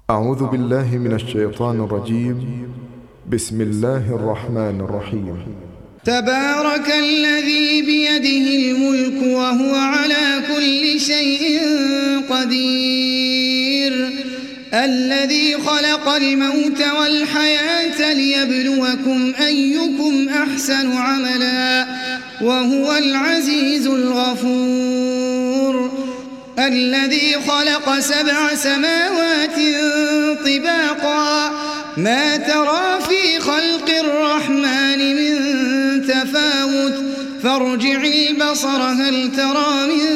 أعوذ بالله من الشيطان الرجيم. بسم الله الرحمن الرحيم. تبارك الذي بيده الملك وهو على كل شيء قدير، الذي خلق الموت والحياة ليبلوكم أيكم أحسن عملا وهو العزيز الغفور، الذي خلق 7 سماوات طباقا ما ترى في خلق الرحمن من تفاوت فارجع البصر هل ترى من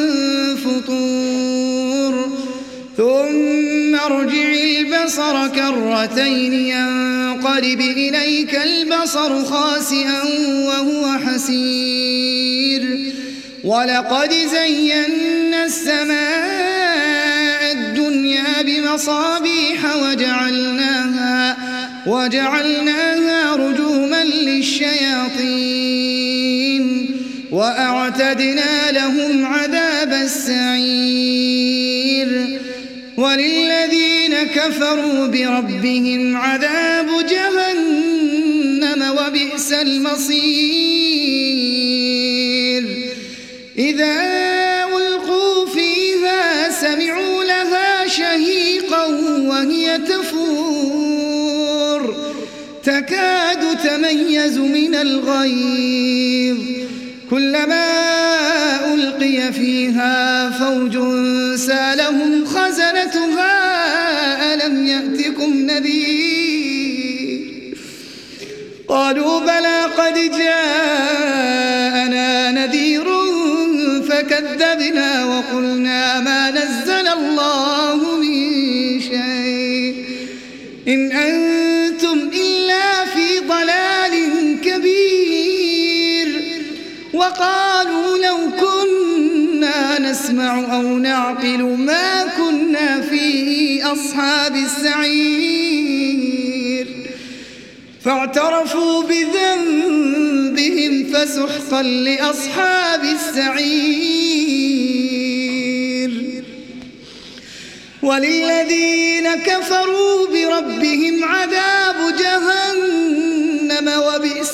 فطور ثم ارجع البصر كرتين ينقلب إليك البصر خاسئا وهو حسير، ولقد زينا السماء الدنيا بمصابيح وجعلناها رجوما للشياطين وأعتدنا لهم عذاب السعير، وللذين كفروا بربهم عذاب جهنم وبئس المصير. إذا ألقوا فيها سمعوا لها شهيقا وهي تفور تكاد تميز من الغيظ، كلما ألقي فيها فوج سالهم خزنتها ألم يأتكم نذير، قالوا بلى قد جاءنا نذير فكذبنا وقلنا ما نزل الله من شيء إن أنتم إلا في ضلال كبير، وقالوا لو كنا نسمع أو نعقل ما كنا في أصحاب السعير، فاعترفوا بذنبهم فسحقا لأصحاب السعير. وللذين كفروا بربهم عذاب جهنم وبئس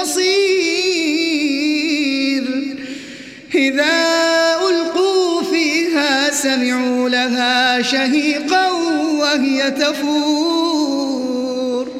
المصير. إذا ألقوا فيها سمعوا لها شهيقا وهي تفور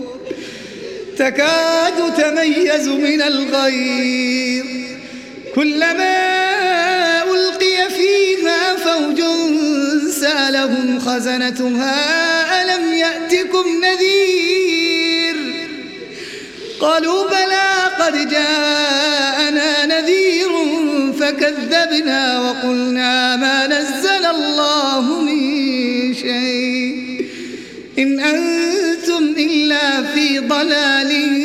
تكاد تميز من الغيظ، كلما ألقي فيها فوج سالهم خزنتها ألم يأتكم نذير، قالوا بلى قد جاءنا نذير فكذبنا وقلنا ما نزل الله من شيء إن أنتم إلا في ضلال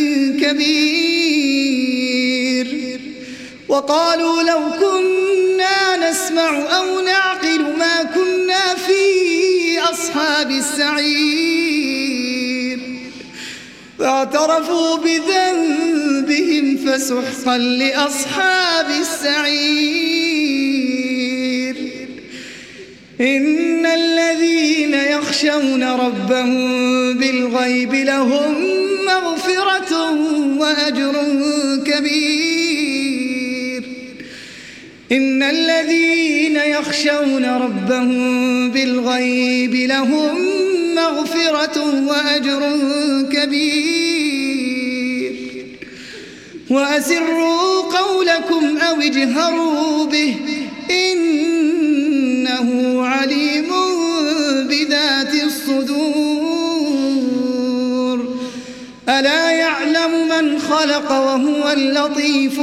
كبير، وقالوا لو كنا نسمع أو نعقل ما كنا في أصحاب السعير، فاعترفوا بذنبهم فسحقا لأصحاب السعير. إن الذين يخشون ربهم بالغيب لهم مغفرة وأجر كبير. إن الذين يخشون ربهم بالغيب لهم مغفرة وأجر كبير. وأسروا قولكم أو اجهروا به إنه عليم بذات الصدور. ألا يعلم من خلق وهو اللطيف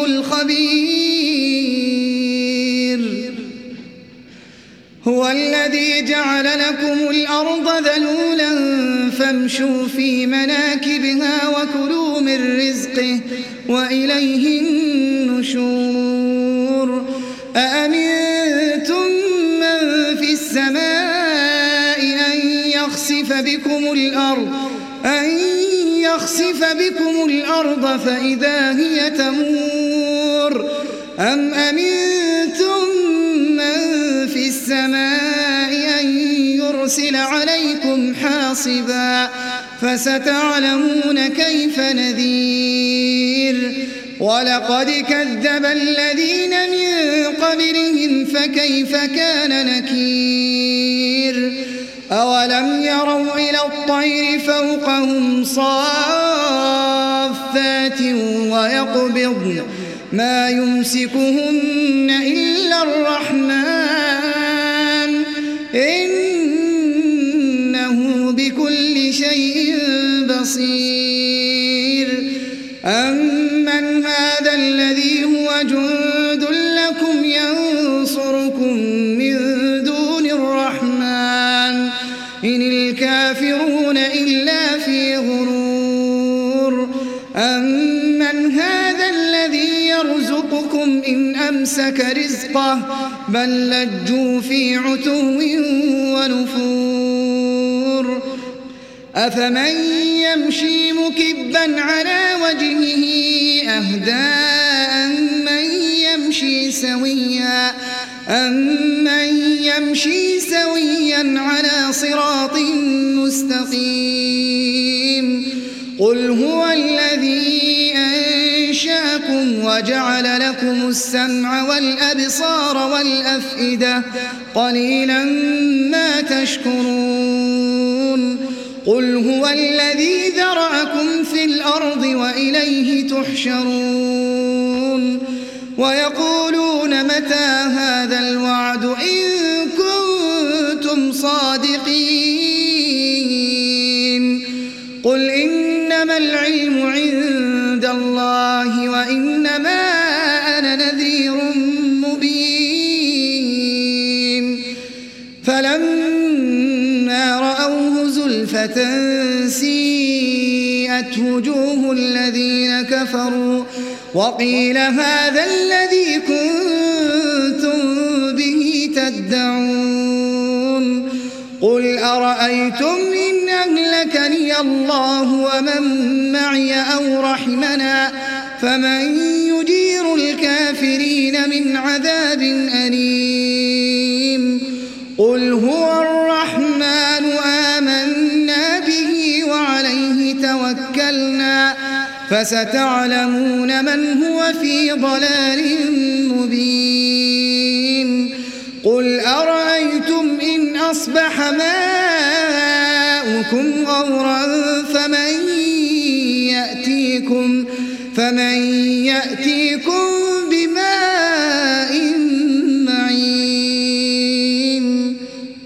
الخبير. هو الذي جعل لكم الأرض ذلولا فامشوا في مناكبها وكلوا من رزقه وإليه النشور. أأمنتم من في السماء أن يخسف بكم الأرض فإذا هي تمور، أم أمنتم من في السماء أن يرسل عليكم حاصبا فستعلمون كيف نذير ولقد كذب الذين من قبلهم فكيف كان نكير أولم يروا إلى الطير فوقهم صافات ويقبضن ما يمسكهن إلا الرحمن إنه بكل شيء بصير أمن هذا الذي هو جند لكم ينصركم من دون الرحمن إن الكافرون إلا في غرور أمن هذا الذي يرزقكم إن أمسك رزقه بل لجوا في عتو ونفور أفمن يمشي مكبا على وجهه أهدى أمن يمشي سويا على صراط مستقيم قل هو الذي أنشاكم وجعل لكم السمع والأبصار والأفئدة قليلا ما تشكرون قل هو الذي ذرأكم في الأرض وإليه تحشرون ويقولون متى هذا الوعد إن كنتم صادقين قل إنما العلم عند الله وإنما أنا نذير مبين فلما رأوه زلفة سيئت وجوه الذين كفروا وقيل هذا الذي كنتم به تدعون قل أرأيتم إن أهلكني الله ومن معي أو رحمنا فمن يجير الكافرين من عذاب أليم قل هو الرحمن آمنا به وعليه توكلنا فستعلمون من هو في ضلال مبين قل أرأيتم إن أصبح ماؤكم غورا فمن يأتيكم